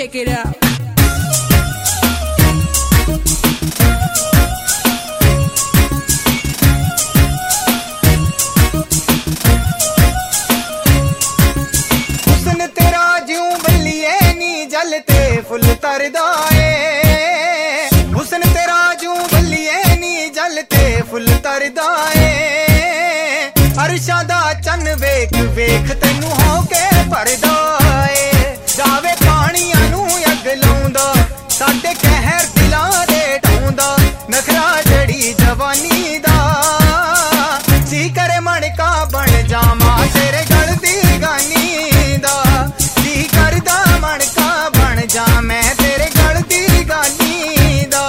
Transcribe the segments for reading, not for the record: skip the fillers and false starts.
check it out. हुस्न तेरा ज्यों बल्लिए नी जलते फुल तरदा ए हुस्न तेरा ज्यों बल्लिए नी जलते फुल तरदा ए अरशा दा चन वेख वेख तैनू हो के भरदा ए जावे पानियां नू अग लाउंदा साडे कहर दिलां दे ढाउंदा नखरा जड़ी जवानी दा जी करे मणका बन जावां तेरे गल दी गानी दा जी करदा मणका बन जा मैं तेरे गल दी गानी दा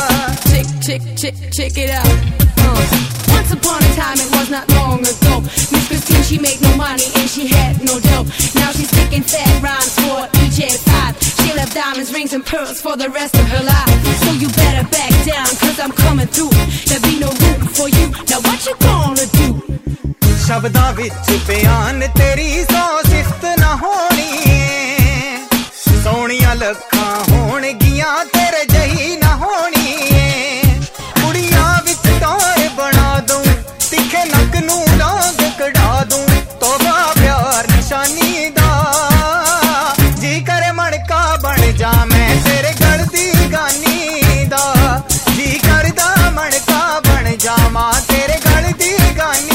Check it out. Once upon a time, it was not long ago. Miss Christine, she made no money and she had no dough. Now she's sticking fat rhymes for each and five. She'll have diamonds, rings, and pearls for the rest of her life. So you better back down, cause I'm coming through. There'll be no room for you. Now what you gonna do? शब्दां विच बयान तेरी सौ सिफ्त ना होनी सोहणियां लखां होणगियां तेरे जही ना होनी कुड़ियां विच टौर बना दूं तिखे नक नू डांग कढ़ा दूं तोबा प्यार निशानी दा जी करे मणका बन जा मैं तेरे गल दी गानी दा जी करदा मणका बन जावां तेरे गल दी गानी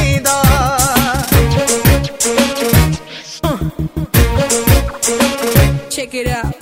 Check it out.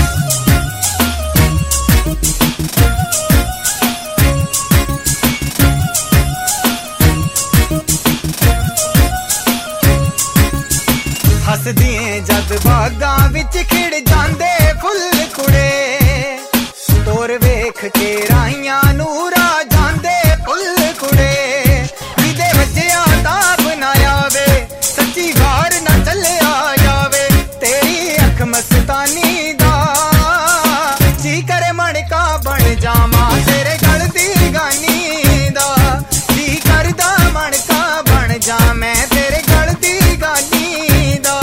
हसदिए जद बागां विच खिड़ जांदे फुल कुड़े तोर वेख के राइयां नूरा जांदे फुल कुड़े विदे वजया ताप ना आवे सच्ची वार ना चलिया जावे तेरी अख मस्तानी दा जी करे मणका बन जावां तेरे गल दी गानी दा जी करदा मणका बन जा मैं तेरे गल दी गानी दा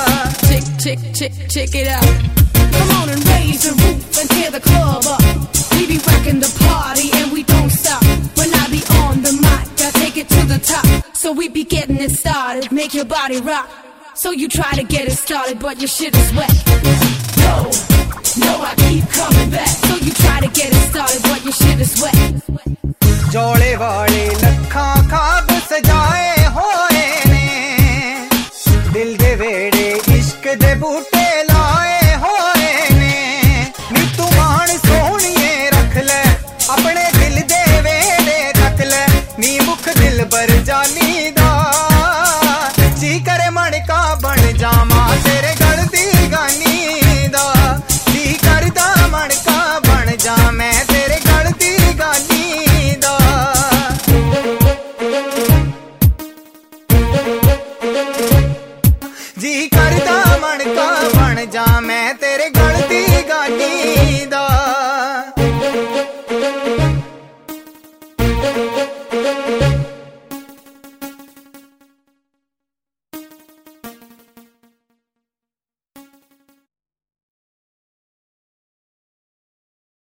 Check it out. Come on and raise the roof and tear the club up. We be rocking the party and we don't stop. When I be on the mic, I take it to the top. So we be getting it started, make your body rock. So you try to get it started, but your shit is wet. No, I keep coming back. So you try to get it started, but your shit is wet. जोड़े वाले लखां खाब सजाए होए ने दिल दे वेड़े इश्क दे बूटे लाए होए ने नी तू मान सोहणिए रख ले अपने दिल दे वेड़े रख ले नी मुख दिल बर जानी दा जी करे मणका बन जावां तेरे गल दी गानी दा जी करदा मणका बन जा मैं तेरे गल दी गानी दा जी करदा मणका बन जा मैं